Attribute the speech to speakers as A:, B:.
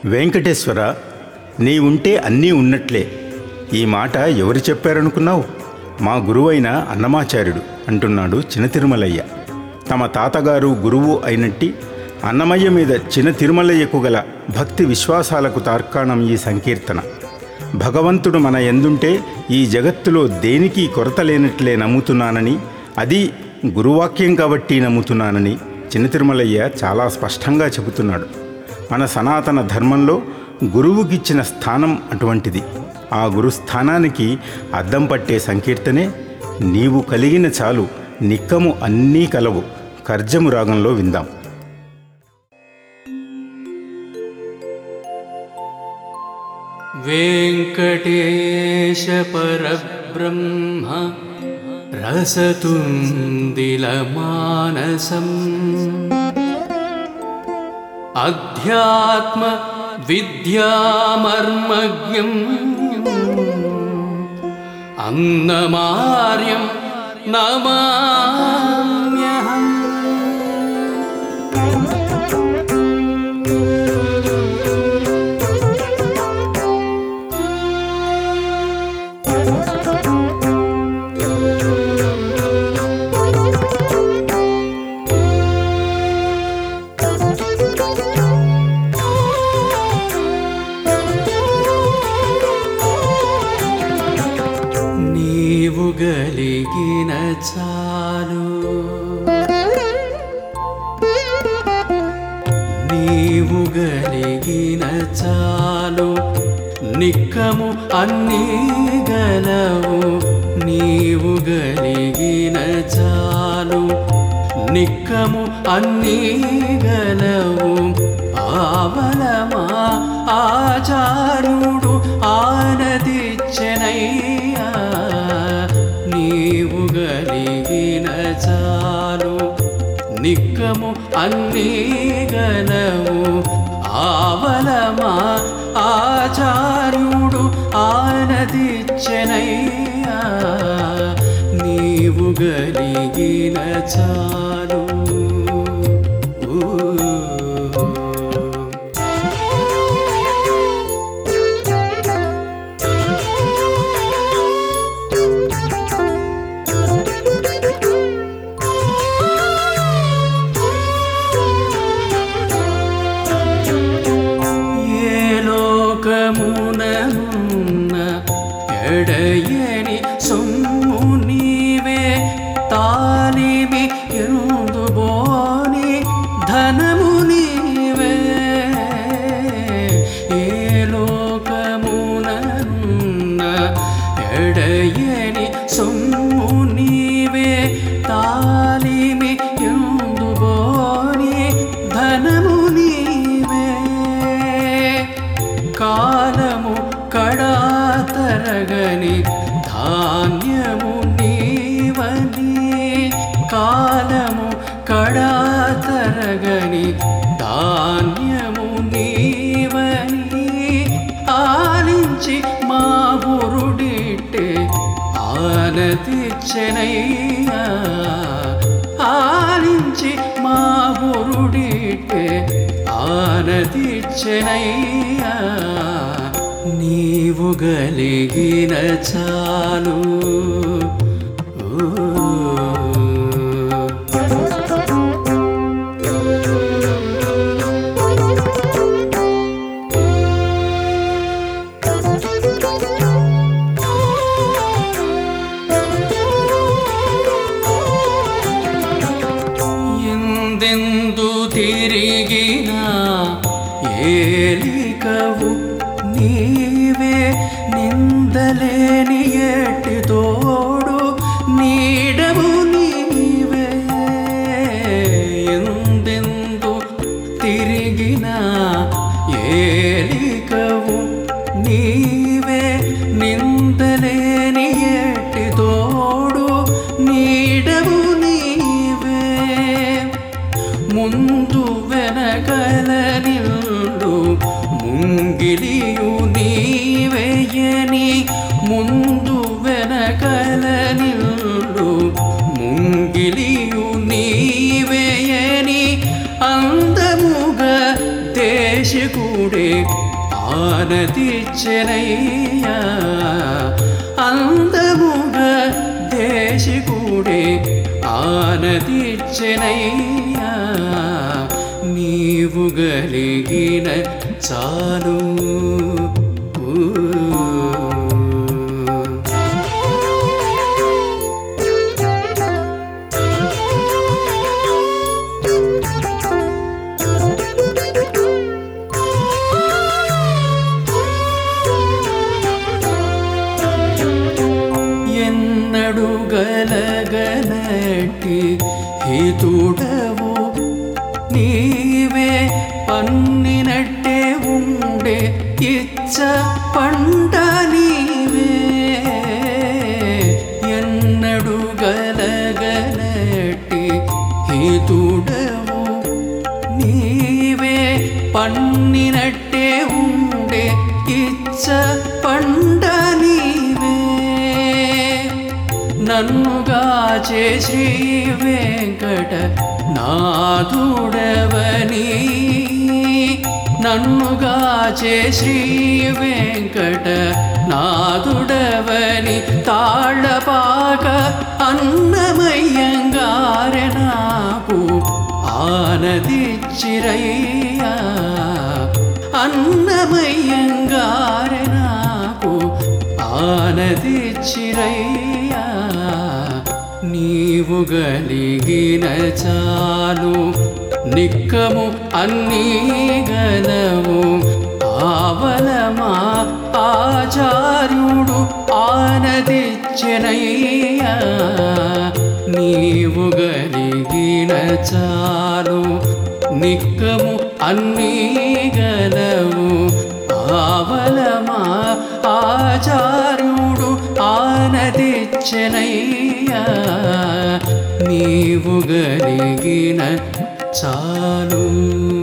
A: వెంకటేశ్వర, నీవుంటే అన్నీ ఉన్నట్లే. ఈ మాట ఎవరు చెప్పారనుకున్నావు? మా గురువైన అన్నమాచార్యుడు అంటున్నాడు చిన తిరుమలయ్య. తమ తాతగారు గురువు అయినట్టి అన్నమయ్య మీద చిన తిరుమలయ్యకు గల భక్తి విశ్వాసాలకు తార్కాణం ఈ సంకీర్తన. భగవంతుడు మన యందుంటే ఈ జగత్తులో దేనికి కొరత లేనట్లే నమ్ముతున్నానని, అది గురువాక్యం కాబట్టి నమ్ముతున్నానని చిన తిరుమలయ్య చాలా స్పష్టంగా చెబుతున్నాడు. మన సనాతన ధర్మంలో గురువుకిచ్చిన స్థానం అటువంటిది. ఆ గురుస్థానానికి అద్దం పట్టే సంకీర్తనే నీవు కలిగిన చాలు నిక్కము అన్నీ కలవు. కర్జము రాగంలో విందాం.
B: వెంకటేశ పరబ్రహ్మ రసతుందిలమానసం అధ్యాత్మ విద్యామర్మజ్ఞం అన్నమార్యం నమామ్యహం. నీవు గలిగిన చాలు, నీవు గలిగిన చాలు నిక్కము అన్నీ గలవు. నీవు గలిగిన చాలు నిక్కము అన్నీ గలవు. ఆవలమా ఆచార్యుడు ఆనదిచ్చనయ్యా. నీవు గలిగిన చాలు నిక్కము అన్నీ గలవు. ఆవలమా ఆచార్యుడు ఆనదిచ్చనయ్యా. నీవు గలిగిన చాలు. లోకముననున్న ఎడయని సొమ్ము నీవే, తాలిమి ఎందుబోని ధనము నీవే. ఏ లోకముననున్న ఎడయని సొమ్ము నీవే, తాలిమి ఎందుబోని ధనము నీవే. కాలము కడా తరగని ధాన్యము నీవని, కాలము కడా తరగని ధాన్యము నీవని. ఆలించి మా బురుడిట్టే ఆనదిచ్చనయ్యా. ఆలించి మా బురుడిట్టే ఆనదిచ్చనయ్యా. నీవు గలిగిన చాలు. ఎందెందు తిరిగినా ఏలికవు నీవే, నిందలేని ఏటి తోడు నీడము నీవే. ఎందెందు తిరిగినా ఏలికవు నీవే, నిందలేని ఏటి తోడు నీడము నీవే. ముందు వెనకల నిల్లు ముంగిలియు నీవేయని, ముందు వెనకల నిల్లు ముంగిలియు నీవేయని. అందముగా దేశకుడే ఆనదిచ్చెనయ్యా అందముగా దేశికుడే ఆనదిచ్చెనయ్యా నీవు గలిగిన చాలు ఎన్నడు గలగనట్టి హితుడవు నీవే పన్నినట్టే ఉండే ఇచ్చ పంట నీవే ఎన్నడు గలగనట్టి హితుడవు నీవే పన్నినట్టే ఉండే ఇచ్చ పంట నీవే నన్నుగాచే శ్రీ వెంకట నాథుడవని నన్నుగాచే శ్రీ వెంకట నాథుడవని తాళపాక అన్నమయ్యంగారె నాకు ఆనదిచ్చిరయ్యా అన్నమయ్యంగారె నాకు ఆనదిచ్చిరయ్యా నీవు గలిగిన చాలు నిక్కము అన్నీ గలవు ఆవలమా ఆచార్యుడు ఆనదిచ్చెనయ్యా నీవు గలిగిన చాలు నిక్కము అన్నీ గలవు ఆవలమా ఆచార్యుడు ఆనదిచ్చెనయ్యా నీవు గలిగిన చాలు